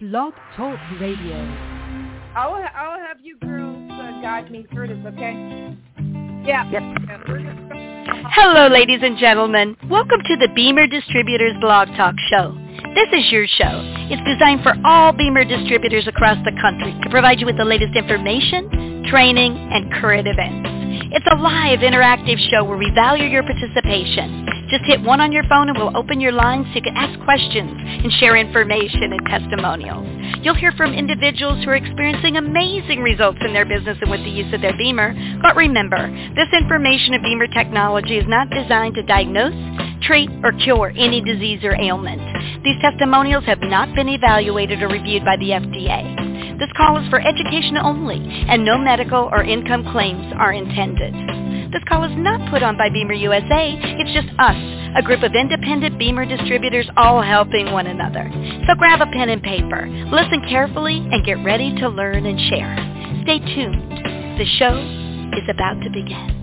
Blog Talk Radio. I'll have you girls guide me through this, okay? Yeah. Yep. Hello, ladies and gentlemen. Welcome to the Beamer Distributors Blog Talk Show. This is your show. It's designed for all Beamer distributors across the country to provide you with the latest information, training, and current events. It's a live, interactive show where we value your participation. Just hit 1 on your phone and we'll open your lines so you can ask questions and share information and testimonials. You'll hear from individuals who are experiencing amazing results in their business and with the use of their Beamer. But remember, this information of Beamer technology is not designed to diagnose, treat, or cure any disease or ailment. These testimonials have not been evaluated or reviewed by the FDA. This call is for education only, and no medical or income claims are intended. This call is not put on by Beamer USA. It's just us, a group of independent Beamer distributors all helping one another. So grab a pen and paper, listen carefully, and get ready to learn and share. Stay tuned. The show is about to begin.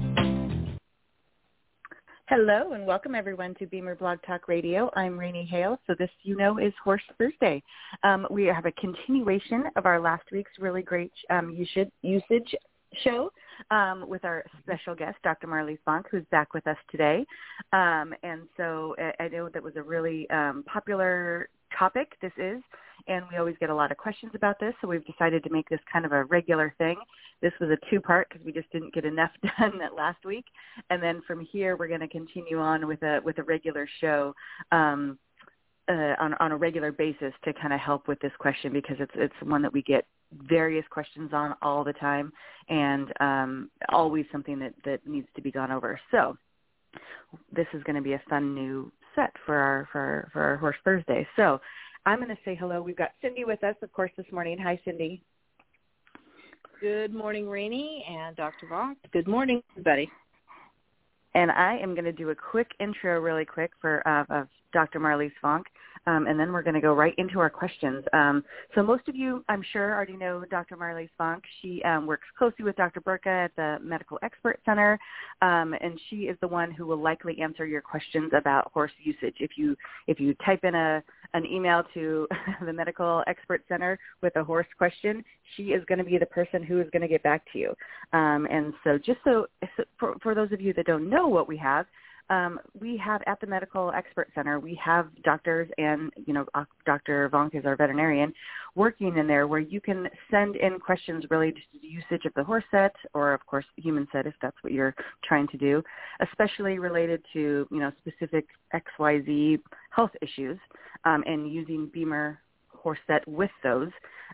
Hello and welcome everyone to Beamer Blog Talk Radio. I'm Rainey Hale. So this, is Horse Thursday. We have a continuation of our last week's really great usage show with our special guest, Dr. Marlies Vonk, who's back with us today. And so I know that was a really popular topic, this is, and we always get a lot of questions about this, so we've decided to make this kind of a regular thing. This was a two-part because we just didn't get enough done that last week, and then from here we're going to continue on with a regular show on a regular basis to kind of help with this question because it's one that we get various questions on all the time and always something that needs to be gone over. So this is going to be a fun new set for our Horse Thursday. So I'm going to say hello. We've got Cindy with us, of course, this morning. Hi, Cindy. Good morning, Rainey and Dr. Vonk. Good morning, everybody. And I am going to do a quick intro really quick of Dr. Marlies Vonk, and then we're going to go right into our questions. So most of you, I'm sure, already know Dr. Marlies Vonk. She works closely with Dr. Burka at the Medical Expert Center, and she is the one who will likely answer your questions about horse usage. If you type in an email to the Medical Expert Center with a horse question, she is going to be the person who is going to get back to you. And so just for those of you that don't know what we have at the Medical Expert Center, we have doctors and, Dr. Vonk is our veterinarian, working in there where you can send in questions related to the usage of the horse set or, of course, the human set if that's what you're trying to do, especially related to, specific XYZ health issues and using Beamer horse set with those.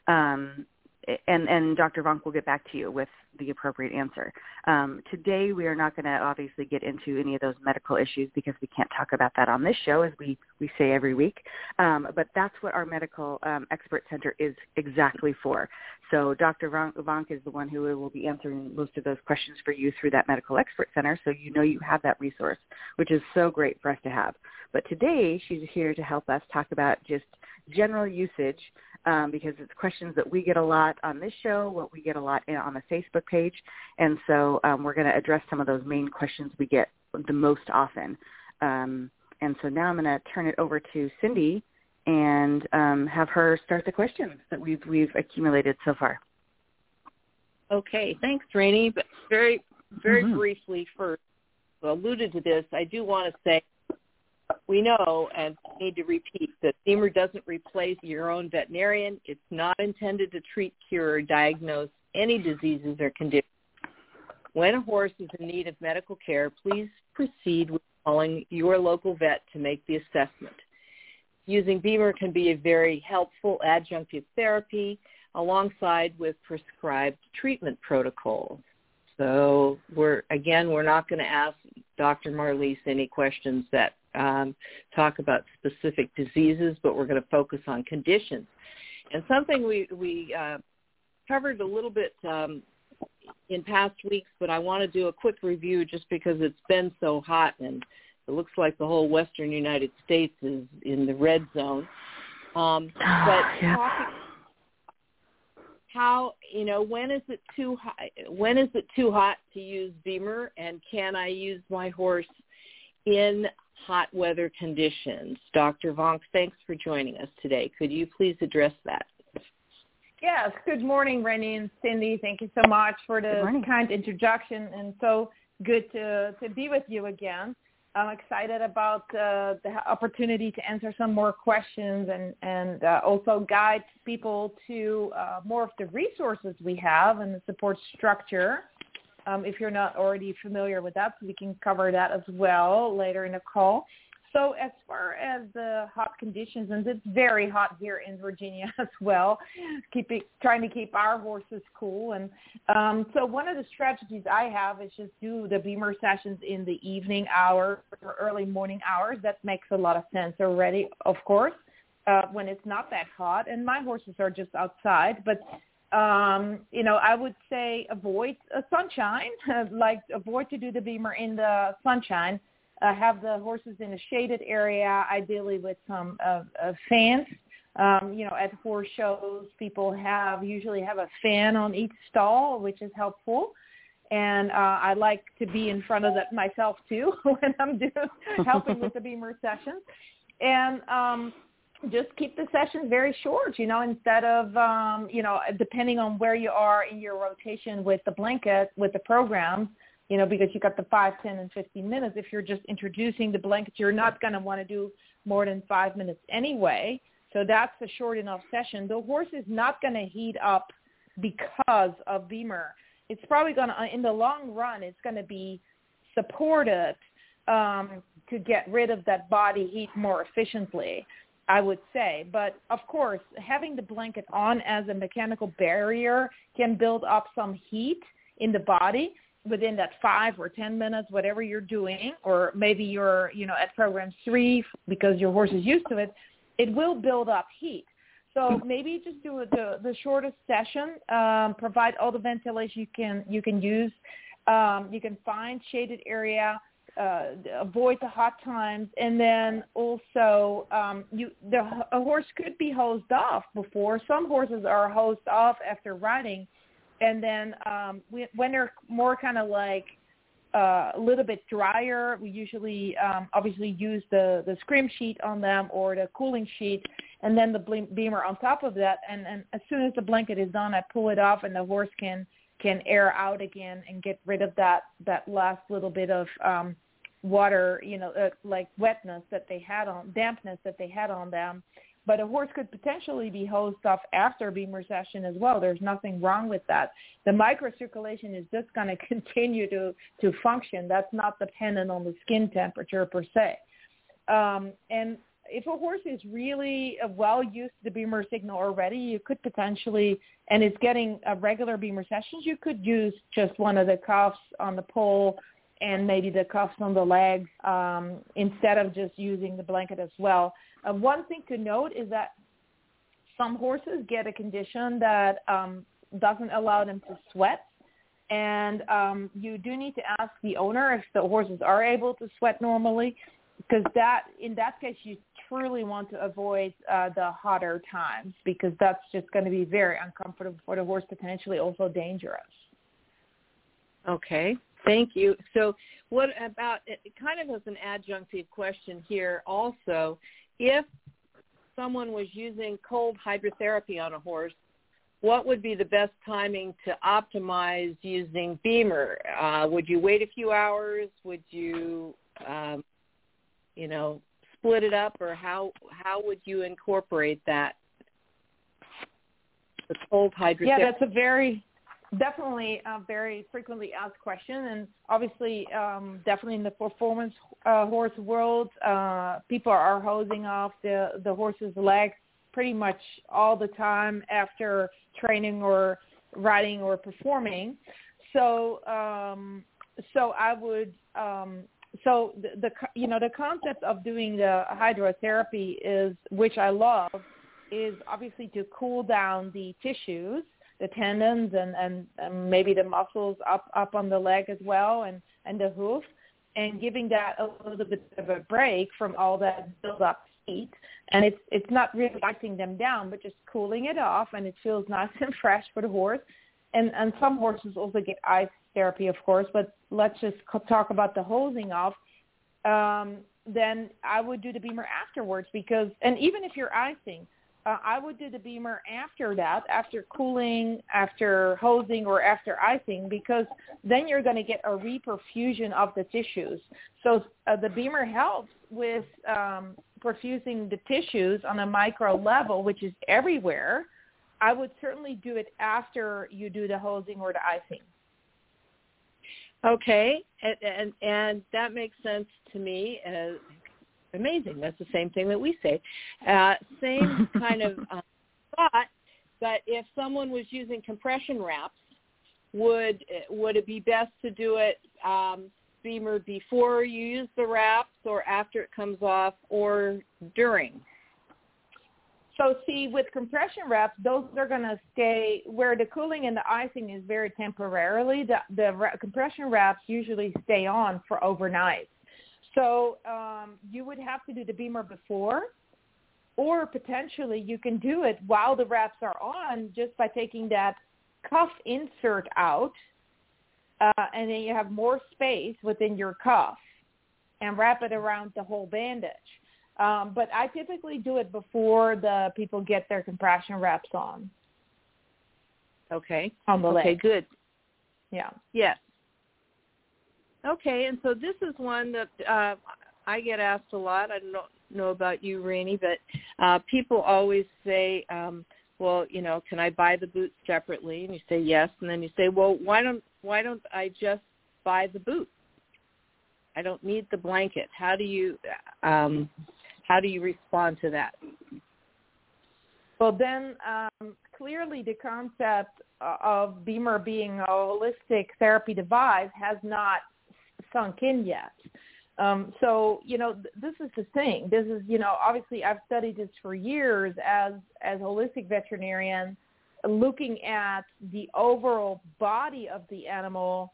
And Dr. Vonk will get back to you with the appropriate answer. Today, we are not going to obviously get into any of those medical issues because we can't talk about that on this show, as we say every week. But that's what our Medical Expert Center is exactly for. So Dr. Vonk is the one who will be answering most of those questions for you through that Medical Expert Center, so you have that resource, which is so great for us to have. But today, she's here to help us talk about just general usage because it's questions that we get a lot on this show, what we get a lot on the Facebook page, and so we're going to address some of those main questions we get the most often. And so now I'm going to turn it over to Cindy and have her start the questions that we've accumulated so far. Okay, thanks, Rainey. But very briefly first, alluded to this, I do want to say we know and need to repeat that Beamer doesn't replace your own veterinarian. It's not intended to treat, cure, or diagnose any diseases or conditions. When a horse is in need of medical care, please proceed with calling your local vet to make the assessment. Using Beamer can be a very helpful adjunctive therapy alongside with prescribed treatment protocols. So we're not going to ask Dr. Marlies any questions that talk about specific diseases, but we're going to focus on conditions. And something we covered a little bit in past weeks, but I want to do a quick review just because it's been so hot and it looks like the whole western United States is in the red zone. Talking how, when is it too high? When is it too hot to use Beamer, and can I use my horse in hot weather conditions? Dr. Vonk, thanks for joining us today. Could you please address that? Yes. Good morning, Rennie and Cindy. Thank you so much for the kind introduction, and so good to be with you again. I'm excited about the opportunity to answer some more questions and also guide people to more of the resources we have and the support structure. If you're not already familiar with that, we can cover that as well later in the call. So as far as the hot conditions, and it's very hot here in Virginia as well, trying to keep our horses cool. And so one of the strategies I have is just do the BEMER sessions in the evening hours or early morning hours. That makes a lot of sense already, of course, when it's not that hot. And my horses are just outside. But, I would say avoid sunshine, avoid to do the BEMER in the sunshine. Have the horses in a shaded area, ideally with some fans. At horse shows, people usually have a fan on each stall, which is helpful. And I like to be in front of that myself, too, when I'm helping with the BEMER sessions. And just keep the sessions very short, instead of, depending on where you are in your rotation with the blanket, with the programs, because you got the 5, 10, and 15 minutes. If you're just introducing the blanket, you're not going to want to do more than 5 minutes anyway. So that's a short enough session. The horse is not going to heat up because of BEMER. It's probably going to, in the long run, it's going to be supported to get rid of that body heat more efficiently, I would say. But, of course, having the blanket on as a mechanical barrier can build up some heat in the body within that 5 or 10 minutes, whatever you're doing, or maybe you're, at program 3 because your horse is used to it, it will build up heat. So maybe just do the shortest session, provide all the ventilation you can use. You can find shaded area, avoid the hot times, and then also a horse could be hosed off before. Some horses are hosed off after riding. And then when they're more kind of like a little bit drier, we usually obviously use the scrim sheet on them or the cooling sheet, and then the BEMER on top of that. And as soon as the blanket is done, I pull it off, and the horse can air out again and get rid of that last little bit of water, like wetness that they had dampness that they had on them. But a horse could potentially be hosed off after BEMER session as well. There's nothing wrong with that. The microcirculation is just going to continue to function. That's not dependent on the skin temperature per se. And if a horse is really well used to the BEMER signal already, you could potentially, and it's getting regular BEMER sessions, you could use just one of the cuffs on the pole and maybe the cuffs on the legs instead of just using the blanket as well. One thing to note is that some horses get a condition that doesn't allow them to sweat, and you do need to ask the owner if the horses are able to sweat normally, because in that case you truly want to avoid the hotter times, because that's just going to be very uncomfortable for the horse, potentially also dangerous. Okay. Thank you. So what about, kind of as an adjunctive question here also, if someone was using cold hydrotherapy on a horse, what would be the best timing to optimize using BEMER? Would you wait a few hours? Would you, split it up, or how would you incorporate that, the cold hydrotherapy? Yeah, that's definitely a very frequently asked question, and obviously definitely in the performance horse world, people are hosing off the horse's legs pretty much all the time after training or riding or performing. So I would the concept of doing the hydrotherapy is, which I love, is obviously to cool down the tissues, the tendons and maybe the muscles up on the leg as well, and the hoof, and giving that a little bit of a break from all that build up heat. And it's not really icing them down, but just cooling it off, and it feels nice and fresh for the horse. And some horses also get ice therapy, of course, but let's just talk about the hosing off. Then I would do the BEMER afterwards, because, and even if you're icing, I would do the BEMER after that, after cooling, after hosing, or after icing, because then you're going to get a reperfusion of the tissues. So the BEMER helps with perfusing the tissues on a micro level, which is everywhere. I would certainly do it after you do the hosing or the icing. Okay, and that makes sense to me. Amazing. That's the same thing that we say. Same kind of thought, but if someone was using compression wraps, would it be best to do it BEMER before you use the wraps, or after it comes off, or during? So see, with compression wraps, those are going to stay where the cooling and the icing is very temporarily. The compression wraps usually stay on for overnight. So you would have to do the BEMER before, or potentially you can do it while the wraps are on just by taking that cuff insert out, and then you have more space within your cuff and wrap it around the whole bandage. But I typically do it before the people get their compression wraps on. Okay. On the leg. Okay, good. Yeah. Yes. Okay, and so this is one that I get asked a lot. I don't know about you, Rainey, but people always say, well, you know, can I buy the boots separately? And you say yes, and then you say, well, why don't I just buy the boot? I don't need the blanket. How do you respond to that? Well, then clearly the concept of BEMER being a holistic therapy device has not sunk in yet. So, you know, this is the thing. This is, you know, obviously I've studied this for years as a holistic veterinarian, looking at the overall body of the animal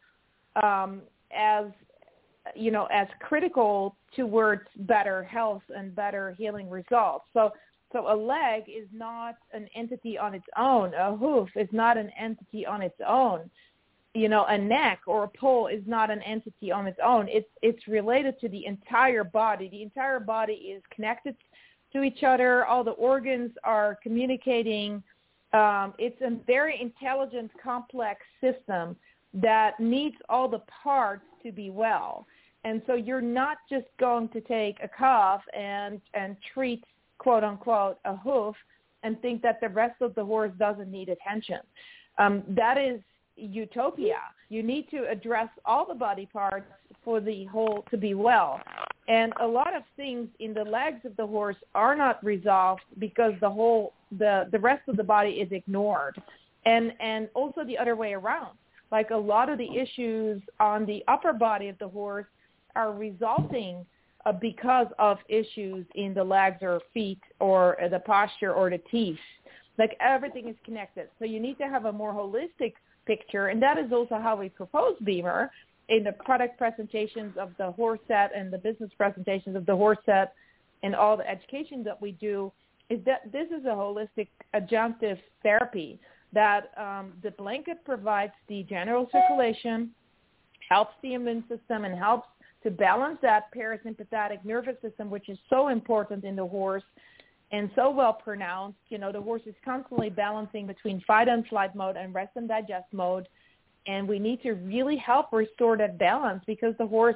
as, you know, as critical towards better health and better healing results. So a leg is not an entity on its own. A hoof is not an entity on its own. You know, a neck or a paw is not an entity on its own. It's related to the entire body. The entire body is connected to each other. All the organs are communicating. It's a very intelligent, complex system that needs all the parts to be well. And so you're not just going to take a cuff and treat, quote unquote, a hoof and think that the rest of the horse doesn't need attention. That is utopia. You need to address all the body parts for the whole to be well. And a lot of things in the legs of the horse are not resolved because the rest of the body is ignored. And also the other way around. Like a lot of the issues on the upper body of the horse are resulting because of issues in the legs or feet or the posture or the teeth. Like everything is connected. So you need to have a more holistic picture, and that is also how we propose BEMER in the product presentations of the horse set and the business presentations of the horse set and all the education that we do, is that this is a holistic adjunctive therapy that the blanket provides the general circulation, helps the immune system, and helps to balance that parasympathetic nervous system, which is so important in the horse and so well pronounced. You know, the horse is constantly balancing between fight and flight mode and rest and digest mode, and we need to really help restore that balance because the horse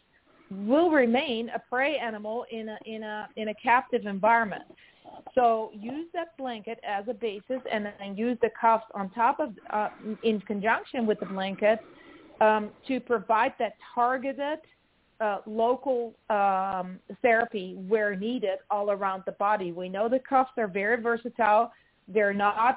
will remain a prey animal in a captive environment. So use that blanket as a basis, and then use the cuffs on top of, in conjunction with the blanket, to provide that targeted local therapy where needed all around the body. We know the cuffs are very versatile. They're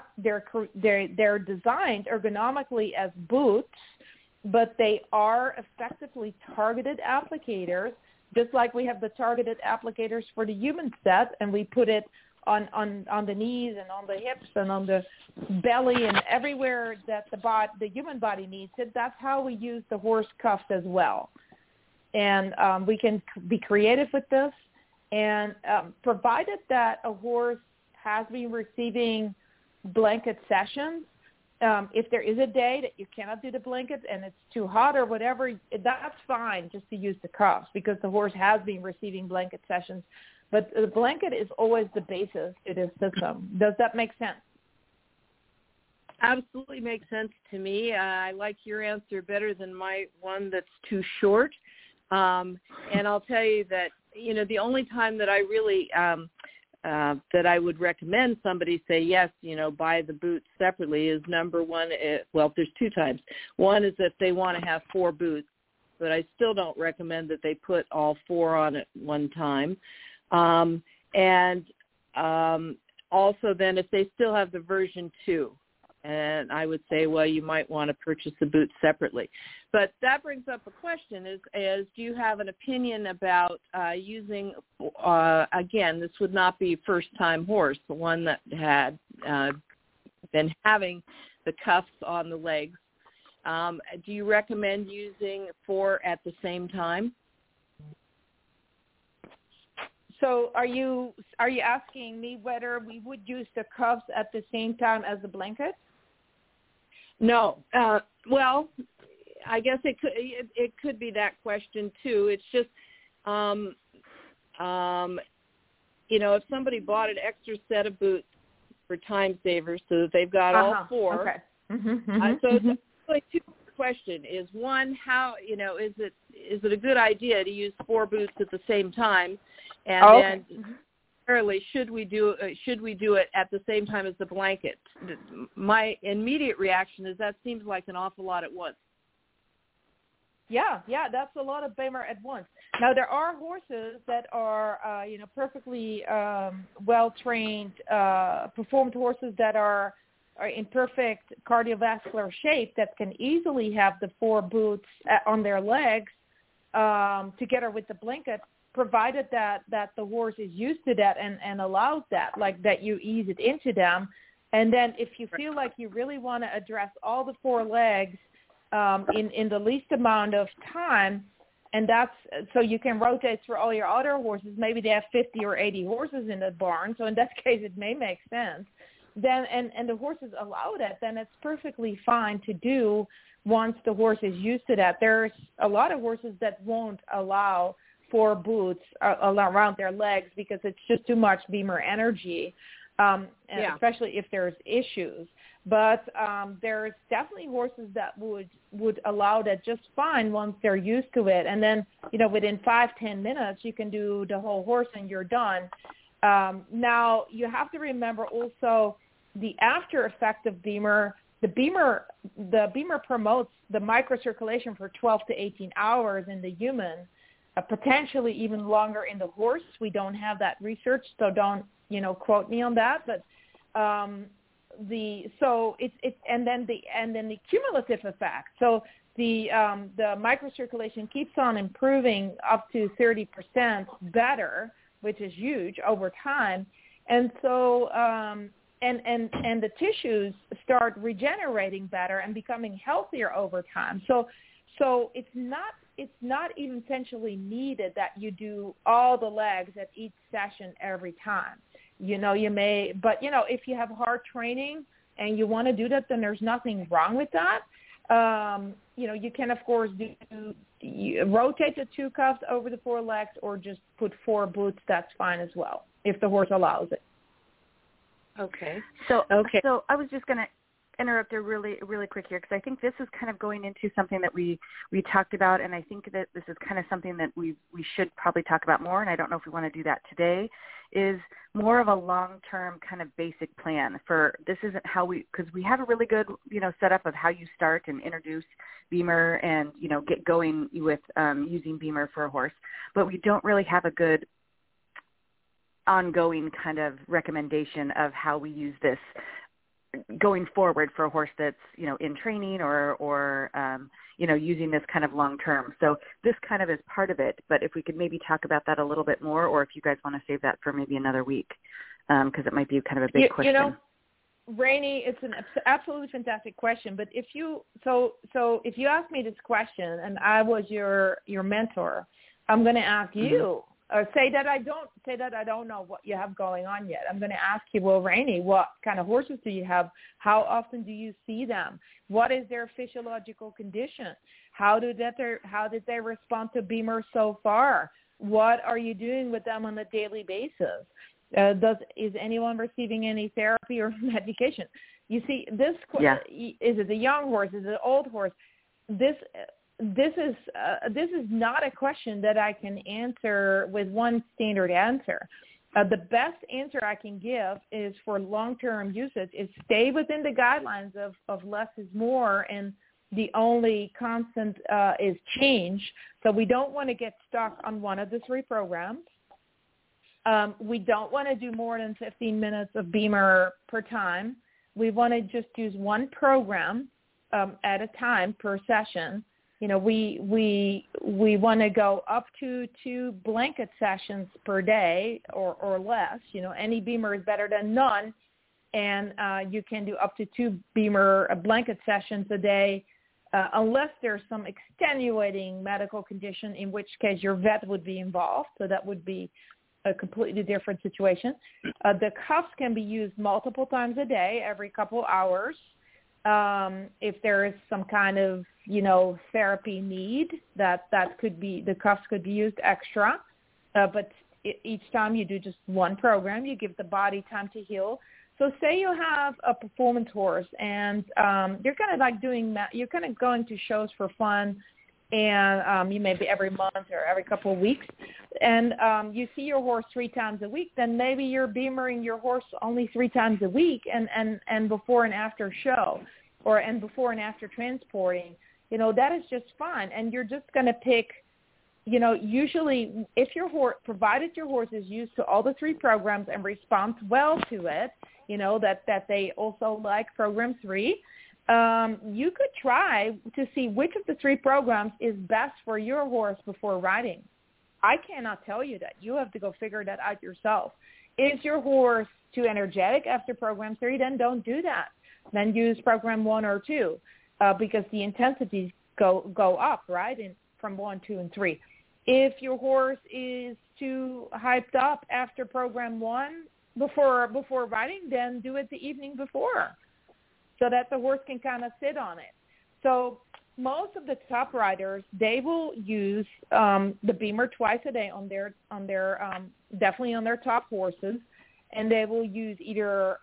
designed ergonomically as boots, but they are effectively targeted applicators, just like we have the targeted applicators for the human set, and we put it on the knees and on the hips and on the belly and everywhere that the human body needs it. That's how we use the horse cuffs as well. And we can be creative with this. And provided that a horse has been receiving blanket sessions, if there is a day that you cannot do the blanket and it's too hot or whatever, that's fine just to use the cuffs because the horse has been receiving blanket sessions. but the blanket is always the basis to this system. Does that make sense? Absolutely makes sense to me. I like your answer better than my one that's too short. And I'll tell you that, the only time that I really that I would recommend somebody say, yes, buy the boots separately is number one. There's two times. One is if they want to have 4 boots, but I still don't recommend that they put all 4 on at one time. And also then if they still have the version 2, and I would say, well, you might want to purchase the boots separately. But that brings up a question, is do you have an opinion about using, again, this would not be first-time horse, the one that had been having the cuffs on the legs. Do you recommend using 4 at the same time? So are you asking me whether we would use the cuffs at the same time as the blanket? No. Well, I guess it could be that question too. It's just, if somebody bought an extra set of boots for time savers so that they've got all 4. Okay. So it's really two question is one, how is it a good idea to use 4 boots at the same time, and then should we do it at the same time as the blanket? My immediate reaction is that seems like an awful lot at once. Yeah, that's a lot of BEMER at once. Now there are horses that are perfectly well trained, performed horses that are in perfect cardiovascular shape that can easily have the 4 boots on their legs together with the blanket, provided that the horse is used to that and allows that, like that you ease it into them. And then if you feel like you really want to address all the 4 legs in the least amount of time, and that's so you can rotate through all your other horses. Maybe they have 50 or 80 horses in the barn, so in that case it may make sense. Then and the horses allow that, then it's perfectly fine to do once the horse is used to that. There's a lot of horses that won't allow 4 boots around their legs because it's just too much BEMER energy, especially if there's issues. But there's definitely horses that would allow that just fine once they're used to it. And then, within 5-10 minutes, you can do the whole horse and you're done. Now, you have to remember also the after effect of BEMER. The BEMER promotes the microcirculation for 12 to 18 hours in the human, potentially even longer in the horse. We don't have that research, so don't quote me on that. But and then the cumulative effect. So the microcirculation keeps on improving up to 30% better, which is huge over time, and so and the tissues start regenerating better and becoming healthier over time. So it's not even essentially needed that you do all the legs at each session every time. You may, but if you have hard training and you want to do that, then there's nothing wrong with that. You can of course rotate the 2 cuffs over the 4 legs, or just put 4 boots. That's fine as well if the horse allows it. Okay. So I was just going to interrupt there really quick here, because I think this is kind of going into something that we talked about, and I think that this is kind of something that we should probably talk about more, and I don't know if we want to do that today, is more of a long-term kind of basic plan for this isn't how because we have a really good, setup of how you start and introduce BEMER and, get going with using BEMER for a horse, but we don't really have a good ongoing kind of recommendation of how we use this going forward for a horse that's, in training or using this kind of long term. So this kind of is part of it, but if we could maybe talk about that a little bit more, or if you guys want to save that for maybe another week, because it might be kind of a big question. Rainey, it's an absolutely fantastic question, but if you ask me this question and I was your mentor, I'm going to ask you, say that I don't know what you have going on yet. I'm going to ask you, well, Rainey, what kind of horses do you have? How often do you see them? What is their physiological condition? How did they respond to BEMER so far? What are you doing with them on a daily basis? Is anyone receiving any therapy or medication? You see, is it a young horse? Is it an old horse? This is not a question that I can answer with one standard answer. The best answer I can give is for long-term usage is stay within the guidelines of less is more, and the only constant is change. So we don't want to get stuck on one of the 3 programs. We don't want to do more than 15 minutes of Beamer per time. We want to just use one program at a time per session. You know, we want to go up to 2 blanket sessions per day or less. You know, any Beamer is better than none, and you can do up to 2 Beamer blanket sessions a day, unless there's some extenuating medical condition, in which case your vet would be involved. So that would be a completely different situation. The cuffs can be used multiple times a day, every couple hours. If there is some kind of, you know, therapy need, that could be, the cuffs could be used extra. But each time you do just one program, you give the body time to heal. So say you have a performance horse and you're kind of like you're kind of going to shows for fun, and you maybe every month or every couple of weeks, and you see your horse 3 times a week, then maybe you're Beamering your horse only 3 times a week, and before and after show, and before and after transporting. You know, that is just fine, and you're just going to pick, you know, usually if your horse, provided your horse is used to all the 3 programs and responds well to it, you know, that they also like program 3, you could try to see which of the 3 programs is best for your horse before riding. I cannot tell you that. You have to go figure that out yourself. Is your horse too energetic after program 3? Then don't do that. Then use program 1 or 2, because the intensities go up, right, from 1, 2, and 3. If your horse is too hyped up after program 1 before riding, then do it the evening before, so that the horse can kind of sit on it. So most of the top riders, they will use the Beamer twice a day on their definitely on their top horses, and they will use either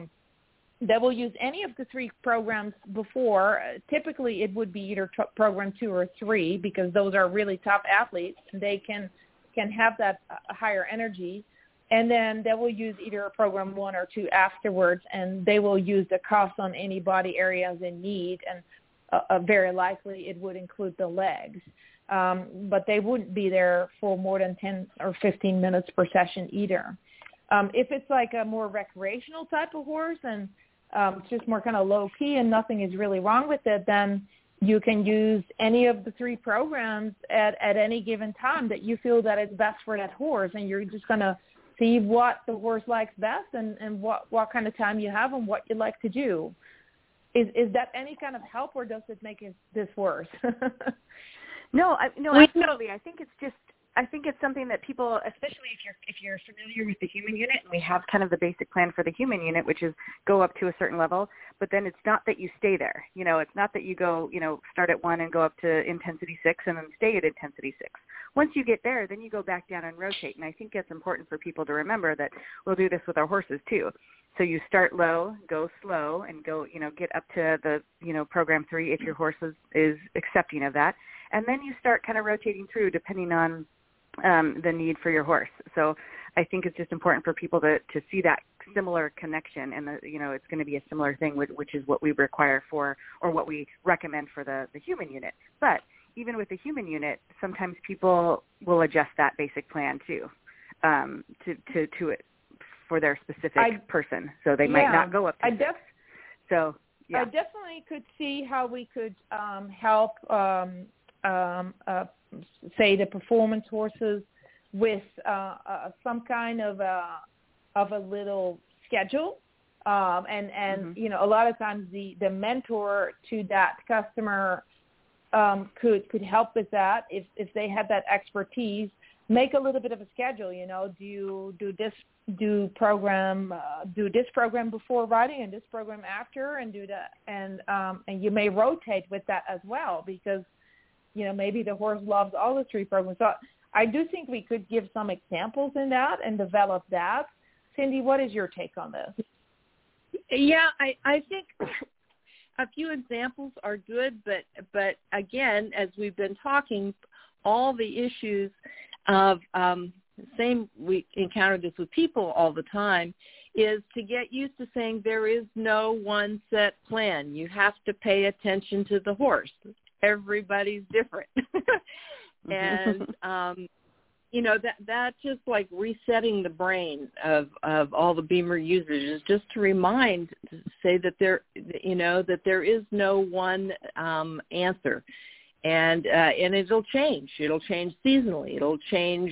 they will use any of the 3 programs before. Typically, it would be either program 2 or 3, because those are really top athletes. They can have that higher energy. And then they will use either program 1 or 2 afterwards, and they will use the cuffs on any body areas in need, and very likely it would include the legs. But they wouldn't be there for more than 10 or 15 minutes per session either. If it's like a more recreational type of horse and it's just more kind of low-key and nothing is really wrong with it, then you can use any of the 3 programs at any given time that you feel that is best for that horse, and you're just going to see what the horse likes best and what kind of time you have and what you like to do. Is that any kind of help, or does it make this worse? No, absolutely. I think it's something that people, especially if you're familiar with the human unit, and we have kind of the basic plan for the human unit, which is go up to a certain level, but then it's not that you stay there. You know, it's not that you go, you know, start at 1 and go up to intensity 6 and then stay at intensity 6. Once you get there, then you go back down and rotate. And I think it's important for people to remember that we'll do this with our horses too. So you start low, go slow, and go, you know, get up to the, you know, program 3 if your horse is accepting of that. And then you start kind of rotating through depending on the need for your horse. So I think it's just important for people to see that similar connection, and you know, it's going to be a similar thing, which is what we require for, or what we recommend for the human unit. But even with the human unit, sometimes people will adjust that basic plan too, to it for their specific person. So they might not go up to 6. So yeah. I definitely could see how we could help, say, the performance horses with some kind of a little schedule, and you know, a lot of times the mentor to that customer could help with that if they have that expertise. Make a little bit of a schedule. You know, do this program before riding and this program after, and do that, and you may rotate with that as well, because you know, maybe the horse loves all the 3 programs. So I do think we could give some examples in that and develop that. Cindy, what is your take on this? Yeah, I think a few examples are good, but again, as we've been talking, all the issues of we encounter this with people all the time, is to get used to saying there is no one set plan. You have to pay attention to the horse. Everybody's different. And that just like resetting the brain of all the Beamer users is just to say that there is no one answer. And it'll change. It'll change seasonally. It'll change,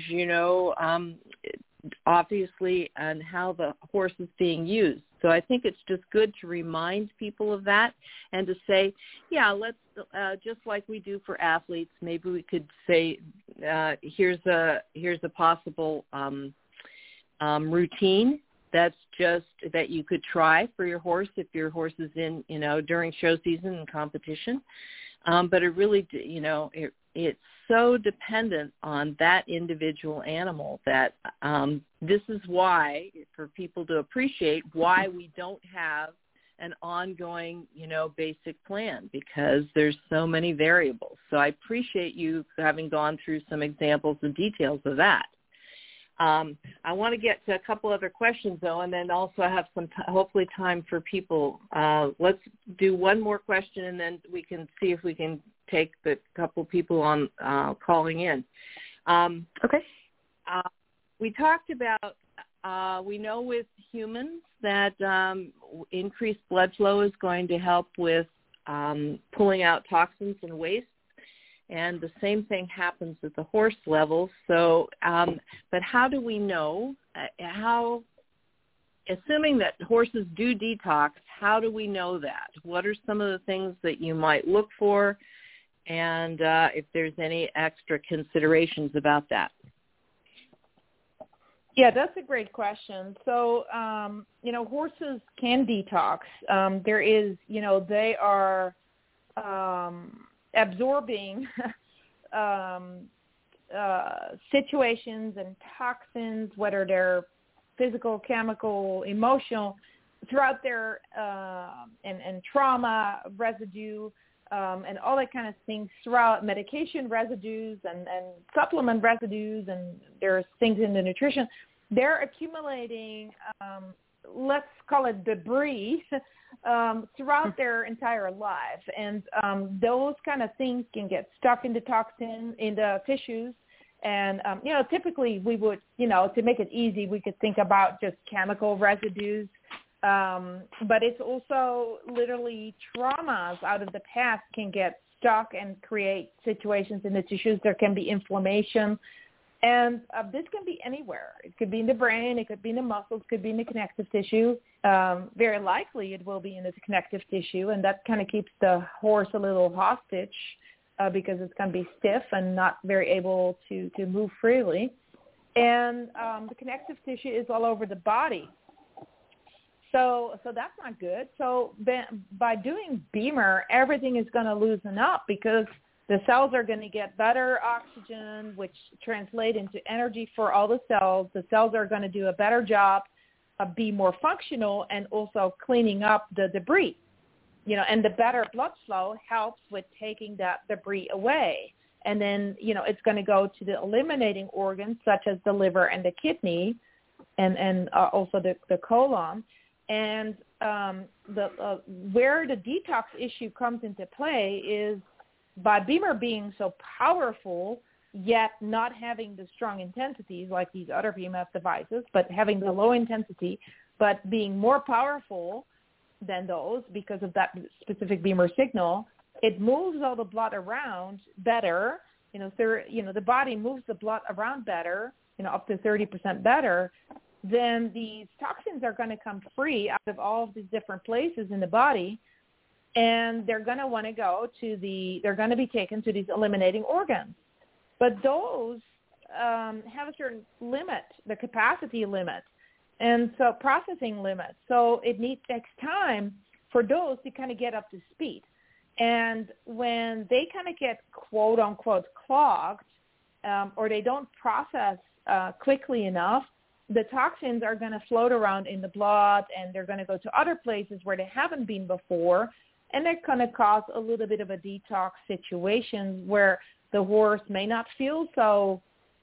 obviously, on how the horse is being used. So I think it's just good to remind people of that and to say, yeah, let's just like we do for athletes. Maybe we could say, here's a possible routine that's just that you could try for your horse if your horse is in, during show season and competition. But it really, it's so dependent on that individual animal that this is why, for people to appreciate why we don't have an ongoing, basic plan, because there's so many variables. So I appreciate you having gone through some examples and details of that. I want to get to a couple other questions, though, and then also have some hopefully time for people. Let's do one more question, and then we can see if we can take the couple people on calling in. Okay. We talked about, we know with humans that increased blood flow is going to help with pulling out toxins and waste. And the same thing happens at the horse level. So, but how do we know assuming that horses do detox, how do we know that? What are some of the things that you might look for? And if there's any extra considerations about that? Yeah, that's a great question. So, horses can detox. There is, they are absorbing situations and toxins, whether they're physical, chemical, emotional, throughout their and trauma residue and all that kind of things throughout, medication residues and supplement residues, and there's things in the nutrition. They're accumulating, let's call it debris, throughout their entire life. And those kind of things can get stuck in the tissues. And, typically we would, to make it easy, we could think about just chemical residues. But it's also literally traumas out of the past can get stuck and create situations in the tissues. There can be inflammation. And this can be anywhere. It could be in the brain. It could be in the muscles. It could be in the connective tissue. Very likely it will be in the connective tissue, and that kind of keeps the horse a little hostage because it's going to be stiff and not very able to move freely. And the connective tissue is all over the body. So that's not good. So by doing Beamer, everything is going to loosen up because the cells are going to get better oxygen, which translate into energy for all the cells. The cells are going to do a better job of being more functional and also cleaning up the debris. And the better blood flow helps with taking that debris away. And then, it's going to go to the eliminating organs such as the liver and the kidney and also the colon. And where the detox issue comes into play is by Beamer being so powerful, yet not having the strong intensities like these other BMF devices, but having the low intensity, but being more powerful than those because of that specific Beamer signal, it moves all the blood around better. The body moves the blood around better, up to 30% better. Then these toxins are going to come free out of all of these different places in the body. And they're going to want to they're going to be taken to these eliminating organs. But those have a certain limit, the capacity limit, and so processing limit. So it takes time for those to kind of get up to speed. And when they kind of get quote unquote clogged, or they don't process quickly enough, the toxins are going to float around in the blood, and they're going to go to other places where they haven't been before, and they're going to cause a little bit of a detox situation where the horse may not feel so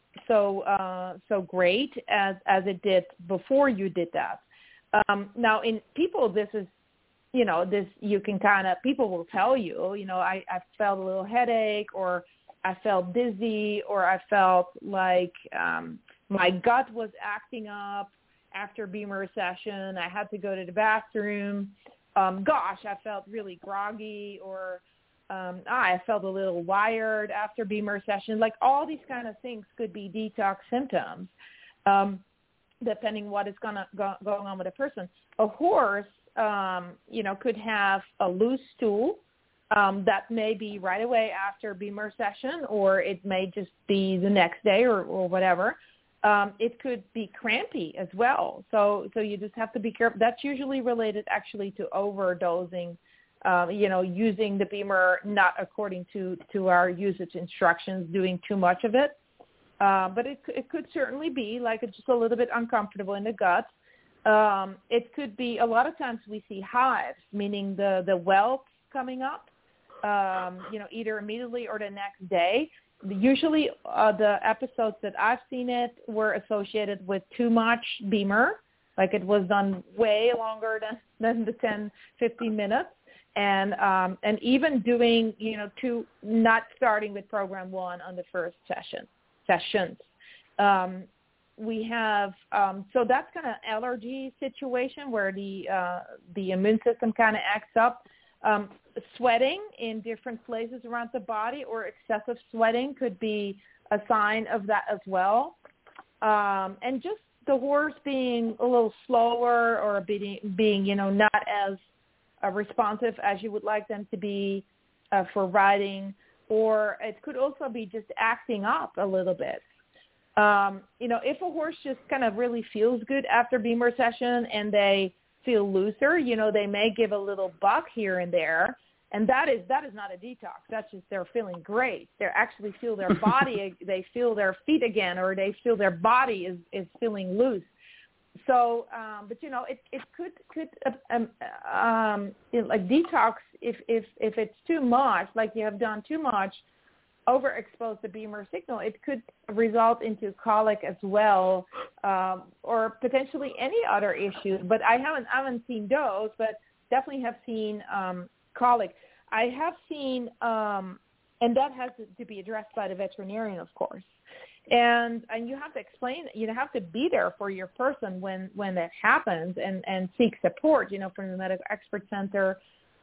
great as it did before you did that. Now, in people, this is, this you can people will tell you, I felt a little headache, or I felt dizzy, or I felt like my gut was acting up after BEMER session. I had to go to the bathroom. I felt really groggy, or I felt a little wired after BEMER session. Like, all these kind of things could be detox symptoms, depending what is going on with a person. A horse, could have a loose stool that may be right away after BEMER session, or it may just be the next day or whatever. It could be crampy as well. So you just have to be careful. That's usually related actually to overdosing, using the BEMER not according to our usage instructions, doing too much of it. But it could certainly be like it's just a little bit uncomfortable in the gut. It could be, a lot of times we see hives, meaning the whelps coming up, either immediately or the next day. Usually the episodes that I've seen it were associated with too much BEMER, like it was done way longer than the 10, 15 minutes. And even doing, not starting with program 1 on the first sessions. We have, so that's kind of allergy situation where the immune system kind of acts up. Sweating in different places around the body, or excessive sweating, could be a sign of that as well. And just the horse being a little slower, or being not as responsive as you would like them to be for riding, or it could also be just acting up a little bit. If a horse just kind of really feels good after BEMER session and they feel looser, they may give a little buck here and there, and that is not a detox. That's just they're feeling great. They actually feel their body, they feel their feet again, or they feel their body is feeling loose. So, but it could like detox if it's too much, like you have done too much, overexposed the BEMER signal, it could result into colic as well, or potentially any other issue. But I haven't seen those, but definitely have seen colic. I have seen, and that has to be addressed by the veterinarian, of course. And you have to explain, you have to be there for your person when that happens, and seek support, from the Medical Expert Center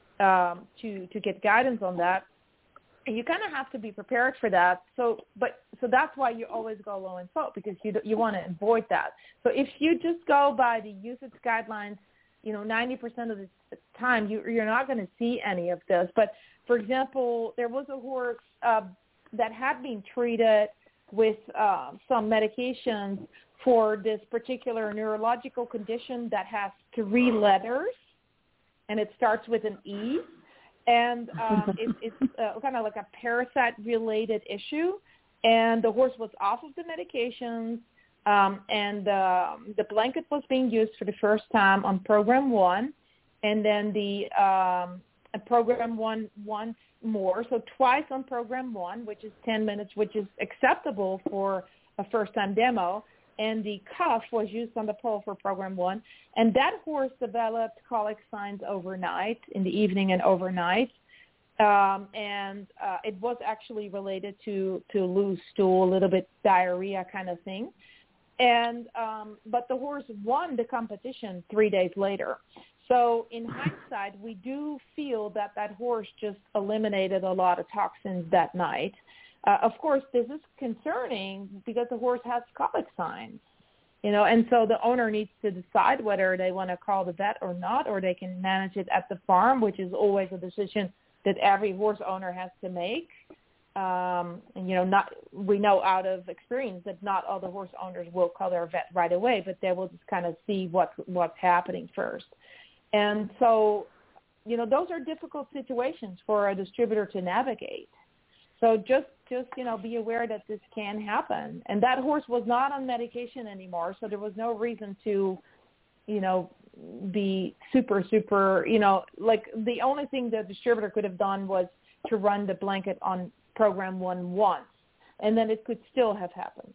to get guidance on that. And you kind of have to be prepared for that. So that's why you always go low in salt, because you want to avoid that. So if you just go by the usage guidelines, 90% of the time you're not going to see any of this. But for example, there was a horse that had been treated with some medications for this particular neurological condition that has 3 letters, and it starts with an E. And it's kind of like a parasite-related issue. And the horse was off of the medications, and the blanket was being used for the first time on program 1, and then the program 1 once more, so twice on program 1, which is 10 minutes, which is acceptable for a first-time demo. And the cuff was used on the pole for program 1. And that horse developed colic signs overnight, in the evening and overnight. And it was actually related to loose stool, a little bit diarrhea kind of thing. And but the horse won the competition 3 days later. So in hindsight, we do feel that horse just eliminated a lot of toxins that night. Of course, this is concerning because the horse has colic signs, and so the owner needs to decide whether they want to call the vet or not, or they can manage it at the farm, which is always a decision that every horse owner has to make. We know out of experience that not all the horse owners will call their vet right away, but they will just kind of see what's happening first. And so, those are difficult situations for a distributor to navigate. So just be aware that this can happen. And that horse was not on medication anymore, so there was no reason to, be super, like the only thing the distributor could have done was to run the blanket on program 1 once, and then it could still have happened.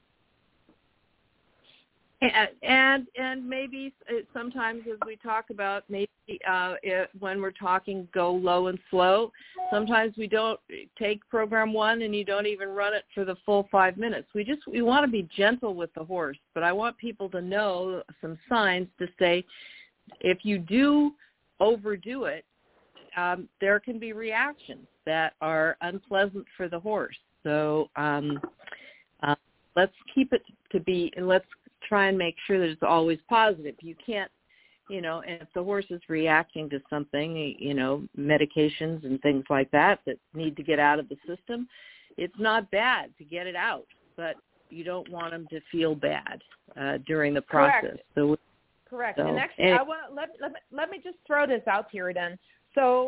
And maybe sometimes, as we talk about, maybe when we're talking go low and slow, sometimes we don't take program 1 and you don't even run it for the full 5 minutes. We want to be gentle with the horse, but I want people to know some signs to say if you do overdo it, there can be reactions that are unpleasant for the horse. So let's keep it to be, and let's try and make sure that it's always positive. You can't, and if the horse is reacting to something, medications and things like that need to get out of the system, it's not bad to get it out, but you don't want them to feel bad during the process. Correct. And actually, I want to let me just throw this out here then. So,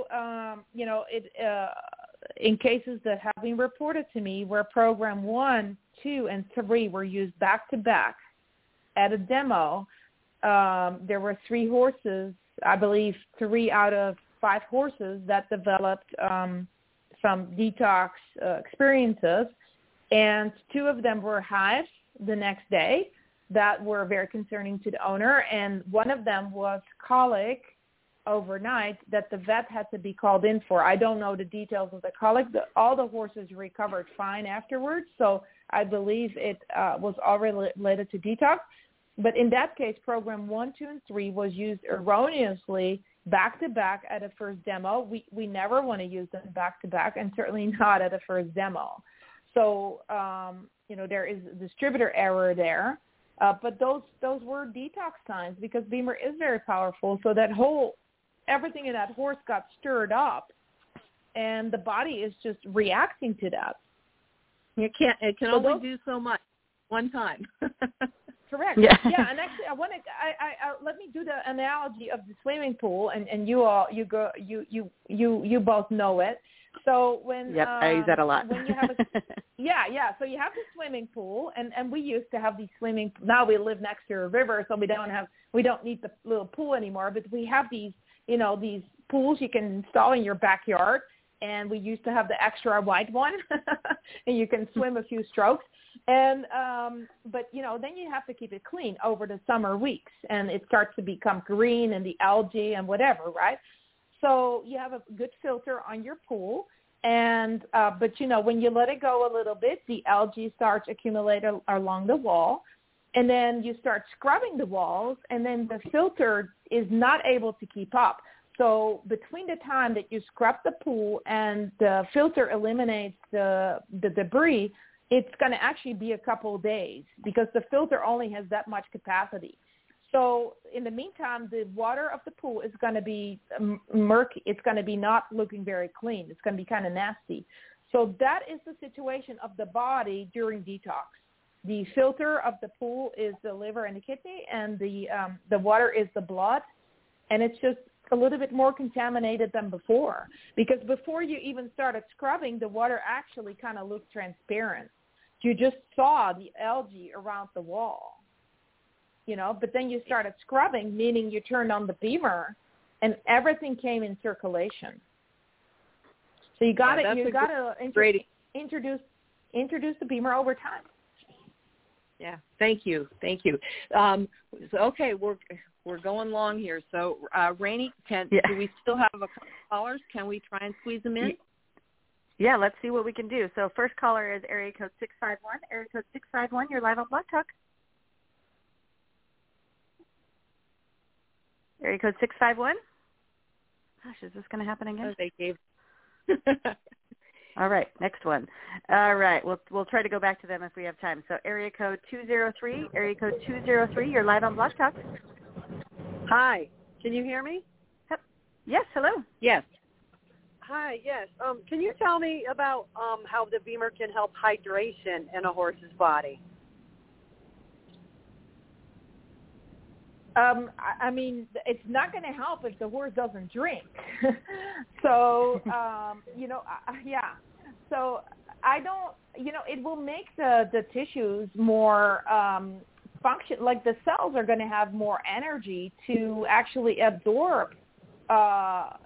in cases that have been reported to me where program 1, 2, and 3 were used back to back at a demo, there were 3 horses, I believe 3 out of 5 horses that developed some detox experiences, and 2 of them were hives the next day that were very concerning to the owner, and one of them was colic overnight that the vet had to be called in for. I don't know the details of the colic. All the horses recovered fine afterwards, so I believe it was all related to detox. But in that case, program 1, 2, and 3 was used erroneously back-to-back at a first demo. We never want to use them back-to-back, and certainly not at a first demo. So, there is a distributor error there. But those were detox signs because Beamer is very powerful. So everything in that horse got stirred up, and the body is just reacting to that. It can only do so much one time. Correct. Yeah. And actually, let me do the analogy of the swimming pool, and you both know it. So when I use that a lot. When you have so you have the swimming pool, and we used to have these swimming. Now we live next to a river, so we don't need the little pool anymore. But we have these these pools you can install in your backyard, and we used to have the extra wide one, and you can swim a few strokes. And but then you have to keep it clean over the summer weeks, and it starts to become green and the algae and whatever, right? So you have a good filter on your pool, and but when you let it go a little bit, the algae starts accumulating along the wall, and then you start scrubbing the walls, and then the filter is not able to keep up. So between the time that you scrub the pool and the filter eliminates the debris, it's going to actually be a couple of days because the filter only has that much capacity. So in the meantime, the water of the pool is going to be murky. It's going to be not looking very clean. It's going to be kind of nasty. So that is the situation of the body during detox. The filter of the pool is the liver and the kidney, and the water is the blood, and it's just a little bit more contaminated than before. Because before you even started scrubbing, the water actually kind of looked transparent. You just saw the algae around the wall. But then you started scrubbing, meaning you turned on the Beamer, and everything came in circulation. So you got to introduce the Beamer over time. Yeah, thank you. So, okay, we're going long here. So, Rainey, do we still have a couple callers? Can we try and squeeze them in? Yeah, let's see what we can do. So, first caller is area code 651. Area code 651, you're live on Blog Talk. Area code 651. Gosh, is this going to happen again? Oh, they gave. All right, next one. All right, we'll try to go back to them if we have time. So area code 203. Area code 203. You're live on Blog Talk. Hi, can you hear me? Yes. Hello. Yes. Hi. Yes. Can you tell me about how the Beamer can help hydration in a horse's body? I mean, it's not going to help if the horse doesn't drink. So, yeah. So I don't, it will make the tissues more function, like the cells are going to have more energy to actually absorb, the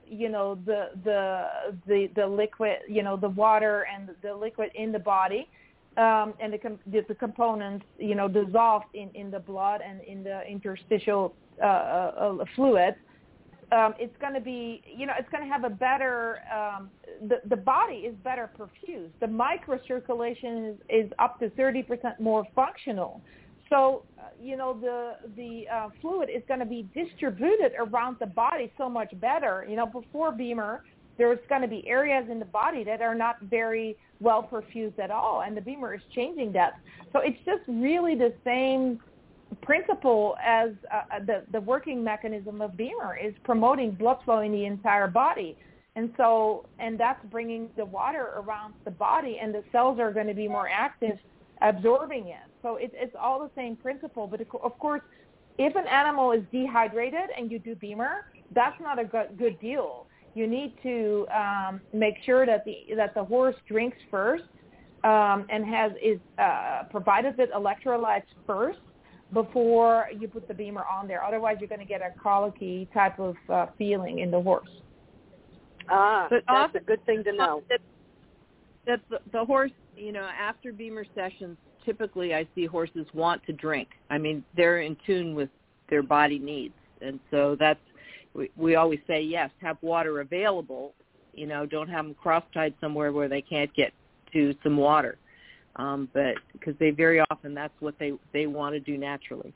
liquid, the water and the liquid in the body, and the components, dissolved in the blood and in the interstitial fluid. It's going to be, it's going to have a better, the body is better perfused. The microcirculation is up to 30% more functional. So, the fluid is going to be distributed around the body so much better. Before BEMER, there's going to be areas in the body that are not very well perfused at all, and the BEMER is changing that. So it's just really the same principle as the working mechanism of BEMER is promoting blood flow in the entire body. And that's bringing the water around the body, and the cells are going to be more active absorbing it. So it's all the same principle. But of course, if an animal is dehydrated and you do BEMER, that's not a good deal. You need to make sure that the horse drinks first and is provided with electrolytes first before you put the BEMER on there. Otherwise, you're going to get a colicky type of feeling in the horse. But that's a good thing to know. That the horse, after BEMER sessions, typically I see horses want to drink. I mean, they're in tune with their body needs. And so we always say, yes, have water available. Don't have them cross-tied somewhere where they can't get to some water. But because they very often, that's what they want to do naturally.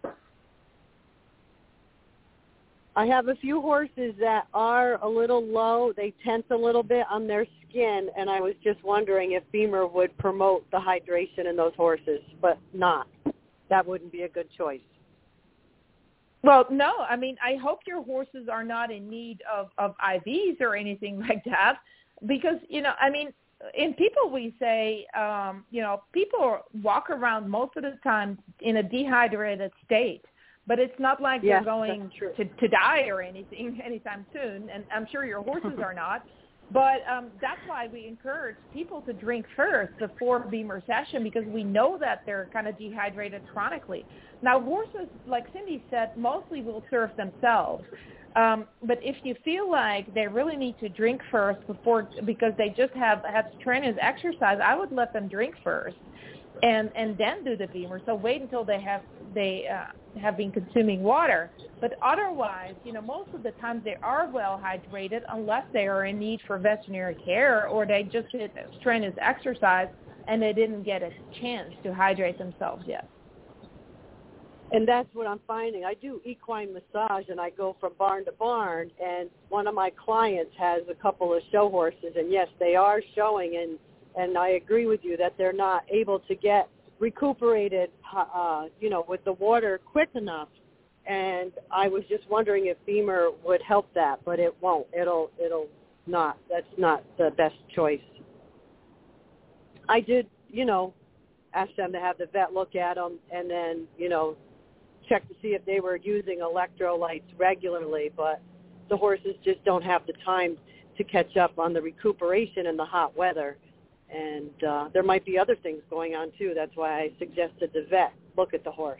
I have a few horses that are a little low. They tense a little bit on their skin, and I was just wondering if BEMER would promote the hydration in those horses, but not. That wouldn't be a good choice. Well, no. I mean, I hope your horses are not in need of IVs or anything like that, because, in people we say, people walk around most of the time in a dehydrated state. But it's not like they're going to die or anything anytime soon, and I'm sure your horses are not. But that's why we encourage people to drink first before BEMER session, because we know that they're kind of dehydrated chronically. Now, horses, like Cindy said, mostly will serve themselves. But if you feel like they really need to drink first because they just have strenuous exercise, I would let them drink first and then do the BEMER. So wait until they have been consuming water. But otherwise, most of the time they are well hydrated unless they are in need for veterinary care or they just did strenuous exercise and they didn't get a chance to hydrate themselves yet. And that's what I'm finding. I do equine massage, and I go from barn to barn, and one of my clients has a couple of show horses, and yes, they are showing, and I agree with you that they're not able to get recuperated, with the water quick enough. And I was just wondering if BEMER would help that, but it won't. It'll not. That's not the best choice. I did, ask them to have the vet look at them and then, check to see if they were using electrolytes regularly, but the horses just don't have the time to catch up on the recuperation in the hot weather. And there might be other things going on, too. That's why I suggested the vet look at the horse.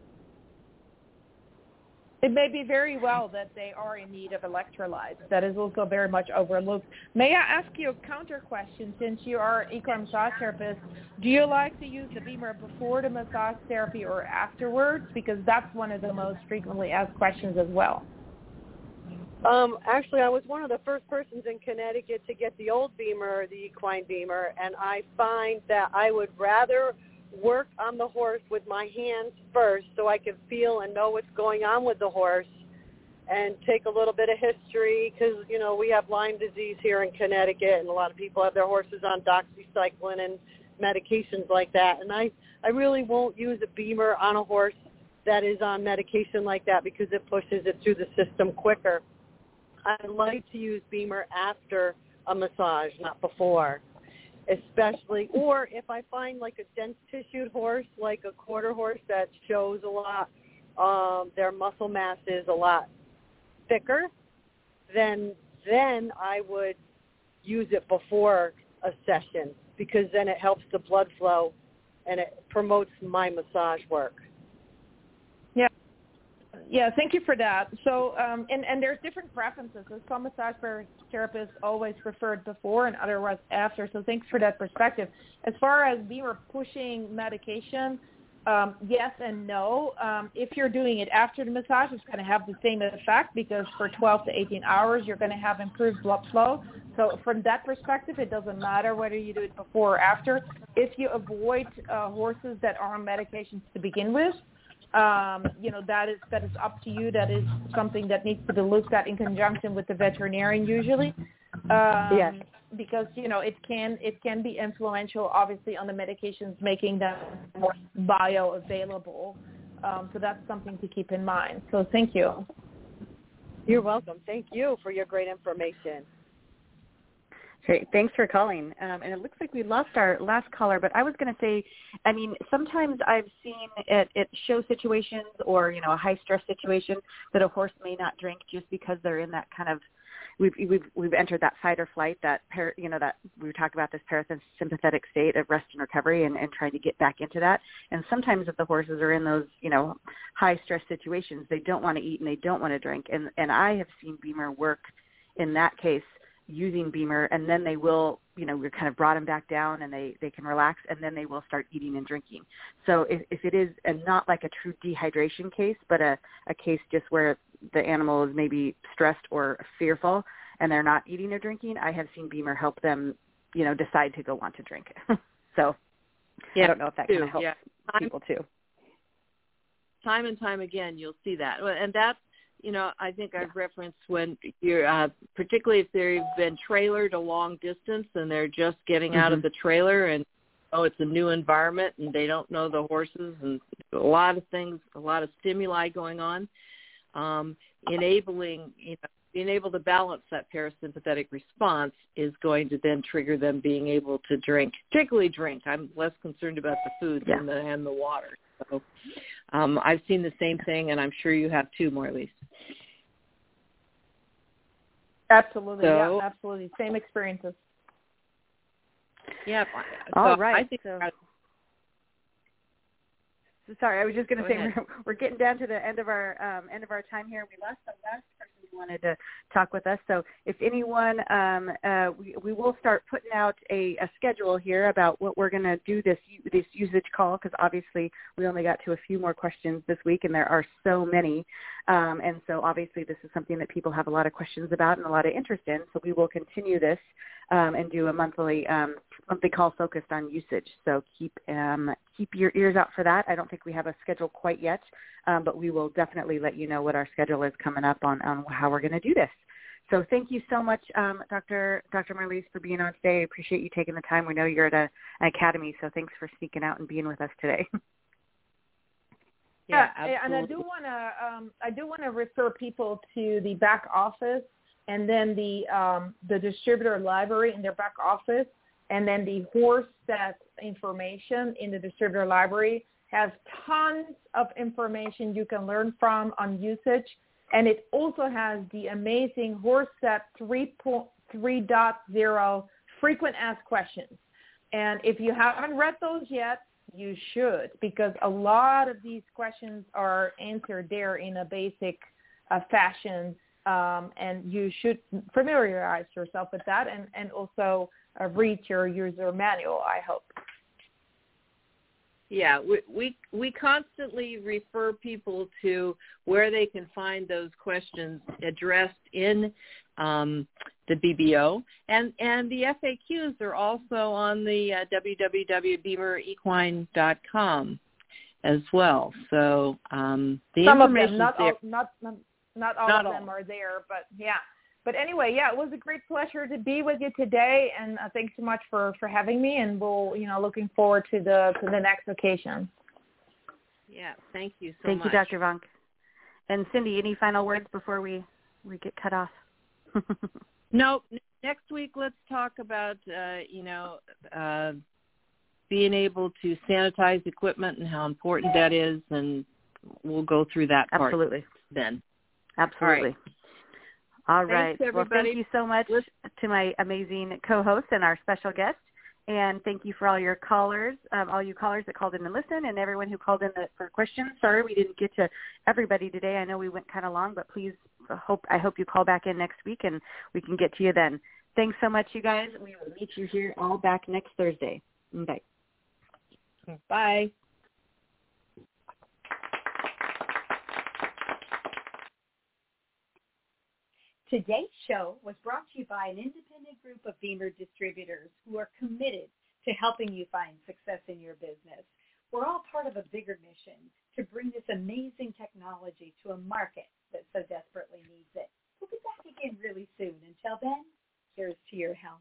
It may be very well that they are in need of electrolytes. That is also very much overlooked. May I ask you a counter question? Since you are an equine massage therapist, do you like to use the BEMER before the massage therapy or afterwards? Because that's one of the most frequently asked questions as well. Actually, I was one of the first persons in Connecticut to get the old BEMER, the equine BEMER, and I find that I would rather work on the horse with my hands first so I can feel and know what's going on with the horse and take a little bit of history because, we have Lyme disease here in Connecticut and a lot of people have their horses on doxycycline and medications like that. And I really won't use a BEMER on a horse that is on medication like that because it pushes it through the system quicker. I like to use BEMER after a massage, not before. Especially, or if I find like a dense tissued horse, like a quarter horse that shows a lot, their muscle mass is a lot thicker, then I would use it before a session, because then it helps the blood flow and it promotes my massage work. Yeah, thank you for that. So, and there's different preferences. So some massage therapists always preferred before and otherwise after. So thanks for that perspective. As far as BEMER pushing medication, yes and no. If you're doing it after the massage, it's going to have the same effect because for 12 to 18 hours, you're going to have improved blood flow. So from that perspective, it doesn't matter whether you do it before or after. If you avoid horses that are on medications to begin with, that is up to you. That is something that needs to be looked at in conjunction with the veterinarian usually. Yes. Because it can be influential, obviously, on the medications, making them more bioavailable. So that's something to keep in mind. So thank you. You're welcome. Thank you for your great information. Great. Thanks for calling. And it looks like we lost our last caller, but I was going to say, I mean, sometimes I've seen at show situations or, a high-stress situation that a horse may not drink just because they're in that kind of, we've entered that fight or flight, that we were talking about this parasympathetic state of rest and recovery and trying to get back into that. And sometimes if the horses are in those, high-stress situations, they don't want to eat and they don't want to drink. And I have seen BEMER work in that case, using BEMER, and then they will, we kind of brought them back down and they can relax, and then they will start eating and drinking. So if it is not like a true dehydration case, but a case just where the animal is maybe stressed or fearful and they're not eating or drinking, I have seen BEMER help them, decide to go want to drink. So I don't know if that kind of helps people too. Time and time again, you'll see that. And that's, I think I've referenced when you're, particularly if they've been trailered a long distance and they're just getting out of the trailer and, it's a new environment and they don't know the horses and a lot of things, a lot of stimuli going on, being able to balance that parasympathetic response is going to then trigger them being able to drink, particularly drink. I'm less concerned about the food and the water. So I've seen the same thing, and I'm sure you have too, Marlies. Absolutely, absolutely. Same experiences. Yeah. All right. I think sorry, I was just going to say we're getting down to the end of our time here. We lost the last person who wanted to talk with us. So if anyone, we will start putting out a schedule here about what we're going to do this usage call, because obviously we only got to a few more questions this week, and there are so many. And so obviously this is something that people have a lot of questions about and a lot of interest in. So we will continue this and do a monthly call focused on usage. So keep your ears out for that. I don't think we have a schedule quite yet, but we will definitely let you know what our schedule is coming up on how we're going to do this. So thank you so much, Dr. Marlies, for being on today. I appreciate you taking the time. We know you're at an academy, so thanks for sneaking out and being with us today. Yeah, and I do want to refer people to the back office, and then the distributor library in their back office, and then the horse set information in the distributor library has tons of information you can learn from on usage. And it also has the amazing horse set 3.0 frequent asked questions. And if you haven't read those yet, you should, because a lot of these questions are answered there in a basic fashion. And you should familiarize yourself with that and also read your user manual, I hope. Yeah, we constantly refer people to where they can find those questions addressed in the BBO, and the FAQs are also on the www.bemerequine.com as well. So the information there. Not all of them are there, but yeah. But anyway, it was a great pleasure to be with you today, and thanks so much for having me. And we'll, looking forward to the next occasion. Yeah, thank you so much. Thank you, Dr. Vonk. And Cindy, any final words before we get cut off? No. Next week, let's talk about being able to sanitize equipment and how important that is, and we'll go through that part. Absolutely. Then. Absolutely. All right. Thanks, everybody. Well, thank you so much to my amazing co-host and our special guest. And thank you for all your callers, all you callers that called in and listened, and everyone who called in for questions. Sorry we didn't get to everybody today. I know we went kind of long, but please, I hope you call back in next week and we can get to you then. Thanks so much, you guys. We will meet you here all back next Thursday. Bye. Bye. Today's show was brought to you by an independent group of Beamer distributors who are committed to helping you find success in your business. We're all part of a bigger mission to bring this amazing technology to a market that so desperately needs it. We'll be back again really soon. Until then, here's to your health.